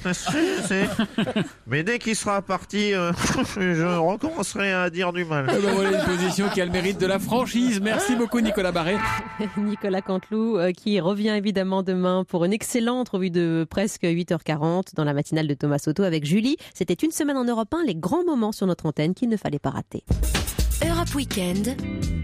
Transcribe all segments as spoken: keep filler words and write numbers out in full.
c'est, c'est... Mais dès qu'il sera parti, euh, je recommencerai à dire du mal. Eh ben voilà une position qui a le mérite de la franchise. Merci beaucoup Nicolas Barré. Nicolas Canteloup euh, qui revient évidemment demain pour une excellente revue de presque huit heures quarante dans la matinale de Thomas Soto avec Julie. C'était une semaine en Europe un, les grands moments sur notre antenne qu'il ne fallait pas rater. Europe Weekend.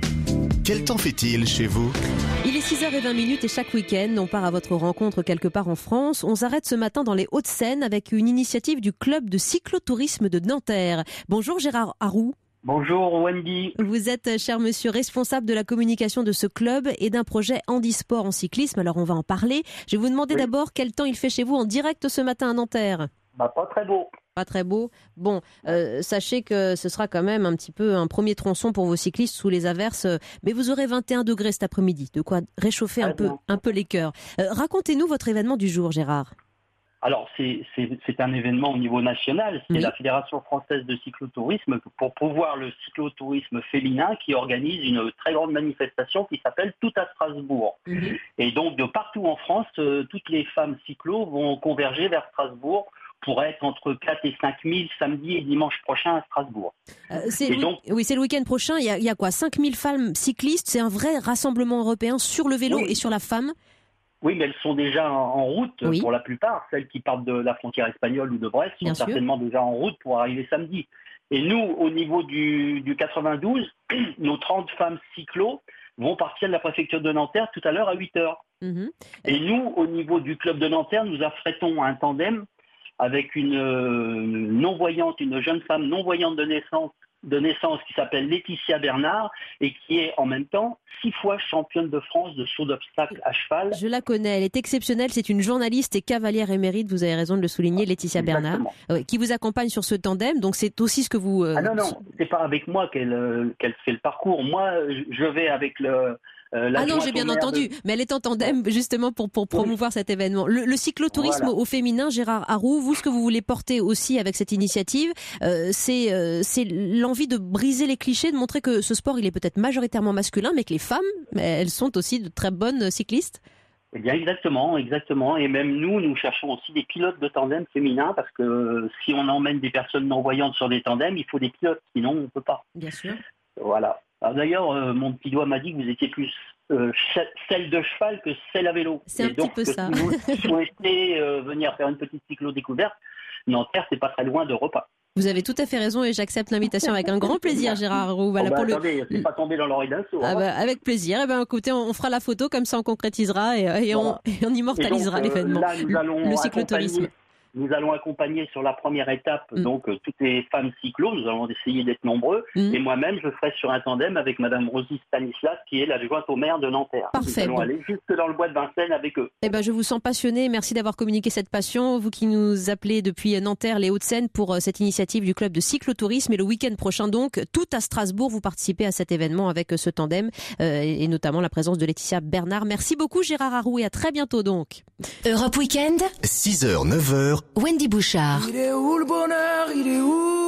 Quel temps fait-il chez vous ? Il est six heures vingt et chaque week-end, on part à votre rencontre quelque part en France. On s'arrête ce matin dans les Hauts-de-Seine avec une initiative du club de cyclotourisme de Nanterre. Bonjour Gérard Harroux. Bonjour Wendy. Vous êtes, cher monsieur, responsable de la communication de ce club et d'un projet handisport en cyclisme. Alors on va en parler. Je vais vous demander oui. d'abord quel temps il fait chez vous en direct ce matin à Nanterre. Bah, pas très beau. Pas très beau. Bon, euh, sachez que ce sera quand même un petit peu un premier tronçon pour vos cyclistes sous les averses. Mais vous aurez vingt et un degrés cet après-midi, de quoi réchauffer un peu, un peu les cœurs. Euh, racontez-nous votre événement du jour, Gérard. Alors, c'est, c'est, c'est un événement au niveau national. C'est oui. la Fédération française de cyclotourisme pour promouvoir le cyclotourisme féminin qui organise une très grande manifestation qui s'appelle Tout à Strasbourg. Mm-hmm. Et donc, de partout en France, euh, toutes les femmes cyclos vont converger vers Strasbourg pour être entre quatre et cinq mille samedi et dimanche prochain à Strasbourg. Euh, c'est le, donc, oui, c'est le week-end prochain. Il y a, il y a quoi, cinq mille femmes cyclistes. C'est un vrai rassemblement européen sur le vélo oui. et sur la femme. Oui, mais elles sont déjà en route oui. pour la plupart. Celles qui partent de la frontière espagnole ou de Brest sont Bien certainement sûr. déjà en route pour arriver samedi. Et nous, au niveau du, du quatre-vingt-douze, nos trente femmes cyclos vont partir de la préfecture de Nanterre tout à l'heure à huit heures. Mm-hmm. Et nous, au niveau du club de Nanterre, nous affrétons un tandem avec une, une non-voyante, une jeune femme non-voyante de naissance, de naissance qui s'appelle Laetitia Bernard et qui est en même temps six fois championne de France de saut d'obstacle à cheval. Je la connais, elle est exceptionnelle, c'est une journaliste et cavalière émérite, vous avez raison de le souligner, Laetitia Exactement. Bernard, euh, qui vous accompagne sur ce tandem, donc c'est aussi ce que vous... Euh... Ah non, non, c'est pas avec moi qu'elle, euh, qu'elle fait le parcours, moi je vais avec le... Euh, ah non, j'ai bien entendu, de... mais elle est en tandem justement pour, pour promouvoir oui. cet événement. Le, le cyclotourisme voilà. au féminin, Gérard Harroux, vous, ce que vous voulez porter aussi avec cette initiative, euh, c'est, euh, c'est l'envie de briser les clichés, de montrer que ce sport, il est peut-être majoritairement masculin, mais que les femmes, elles sont aussi de très bonnes cyclistes. Eh bien, exactement, exactement. Et même nous, nous cherchons aussi des pilotes de tandem féminins parce que si on emmène des personnes non-voyantes sur des tandems, il faut des pilotes, sinon on ne peut pas. Bien sûr. Voilà. Alors d'ailleurs, euh, mon petit doigt m'a dit que vous étiez plus euh, selle de cheval que selle à vélo. C'est Et un donc, petit peu ça. Si vous souhaitez euh, venir faire une petite cyclo-découverte, Nanterre, c'est pas très loin de Repas. Vous avez tout à fait raison et j'accepte l'invitation avec un grand plaisir, Gérard Harroux. Voilà, oh bah pour attendez, le... c'est pas tombé dans l'oreille d'un sourd. Ah bah, avec plaisir. Eh ben, écoutez, on, on fera la photo, comme ça on concrétisera et, et, voilà. on, et on immortalisera et donc, l'événement. Là, nous allons le cyclotourisme. Nous allons accompagner sur la première étape mmh. donc euh, toutes les femmes cyclos. Nous allons essayer d'être nombreux. Mmh. Et moi-même, je serai sur un tandem avec Madame Rosie Stanislas, qui est l'adjointe au maire de Nanterre. Parfait. Nous allons bon. aller jusque dans le bois de Vincennes avec eux. Eh ben, je vous sens passionné. Merci d'avoir communiqué cette passion. Vous qui nous appelez depuis Nanterre, les Hauts-de-Seine, pour euh, cette initiative du club de cyclotourisme. Et le week-end prochain, donc, tout à Strasbourg, vous participez à cet événement avec euh, ce tandem euh, et, et notamment la présence de Laetitia Bernard. Merci beaucoup, Gérard Harroux, et à très bientôt donc. Europe Weekend. six heures, neuf heures. Wendy Bouchard. Il est où le bonheur, il est où ?